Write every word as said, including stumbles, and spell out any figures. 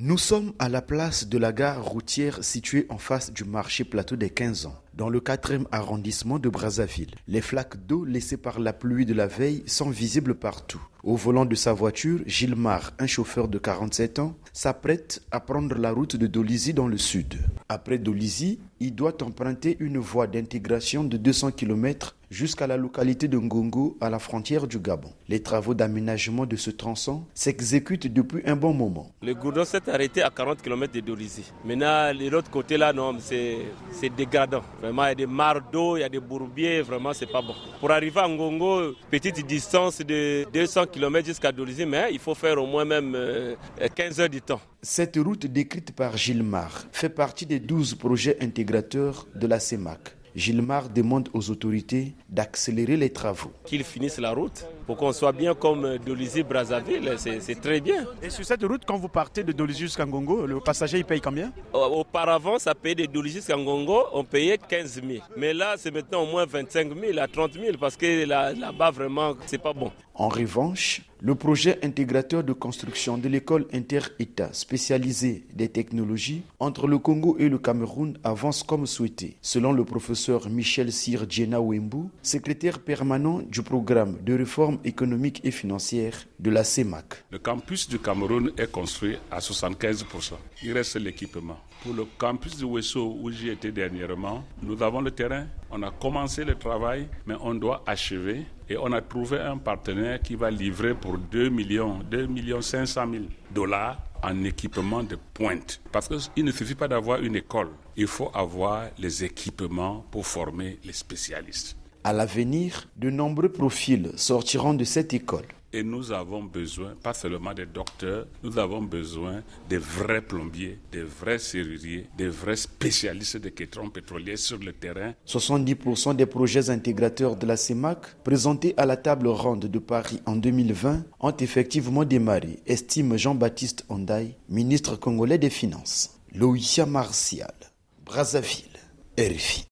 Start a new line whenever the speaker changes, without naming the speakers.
Nous sommes à la place de la gare routière située en face du marché Plateau des quinze ans, dans le quatrième arrondissement de Brazzaville. Les flaques d'eau laissées par la pluie de la veille sont visibles partout. Au volant de sa voiture, Gilmar, un chauffeur de quarante-sept ans, s'apprête à prendre la route de Dolisie dans le sud. Après Dolisie, il doit emprunter une voie d'intégration de deux cents kilomètres jusqu'à la localité de Ngongo, à la frontière du Gabon. Les travaux d'aménagement de ce tronçon s'exécutent depuis un bon moment.
Le goudron s'est arrêté à quarante kilomètres de Dolisie. Maintenant, de l'autre côté là, non, c'est, c'est dégradant. Vraiment, il y a des mares d'eau, il y a des bourbiers, vraiment, c'est pas bon. Pour arriver à Ngongo, petite distance de deux cents kilomètres jusqu'à Dolisie, mais il faut faire au moins même euh, quinze heures du temps.
Cette route décrite par Gilmar fait partie des douze projets intégrateurs de la C E M A C. Gilmar demande aux autorités d'accélérer les travaux.
Qu'ils finissent la route pour qu'on soit bien comme Dolisie-Brazzaville, c'est, c'est très bien.
Et sur cette route, quand vous partez de Dolisie jusqu'à Ngongo, le passager il paye combien?
Auparavant, ça payait de Dolisie jusqu'à Ngongo, on payait quinze mille. Mais là, c'est maintenant au moins vingt-cinq mille à trente mille parce que là, là-bas, vraiment, c'est pas bon.
En revanche, le projet intégrateur de construction de l'école inter-État spécialisée des technologies entre le Congo et le Cameroun avance comme souhaité, selon le professeur Michel Sir Djena Wembu, secrétaire permanent du programme de réforme économique et financière de la C E M A C.
Le campus du Cameroun est construit à soixante-quinze pour cent. Il reste l'équipement. Pour le campus de Ouesso, où j'y étais dernièrement, nous avons le terrain. On a commencé le travail, mais on doit achever. Et on a trouvé un partenaire qui va livrer pour deux millions, deux millions cinq cent mille dollars en équipement de pointe. Parce qu'il ne suffit pas d'avoir une école. Il faut avoir les équipements pour former les spécialistes.
À l'avenir, de nombreux profils sortiront de cette école.
Et nous avons besoin, pas seulement des docteurs, nous avons besoin des vrais plombiers, des vrais serruriers, des vrais spécialistes de questions pétrolières sur le terrain.
soixante-dix pour cent des projets intégrateurs de la C E M A C présentés à la table ronde de Paris en deux mille vingt ont effectivement démarré, estime Jean-Baptiste Ondaï, ministre congolais des Finances. Loïcia Martial, Brazzaville, R F I.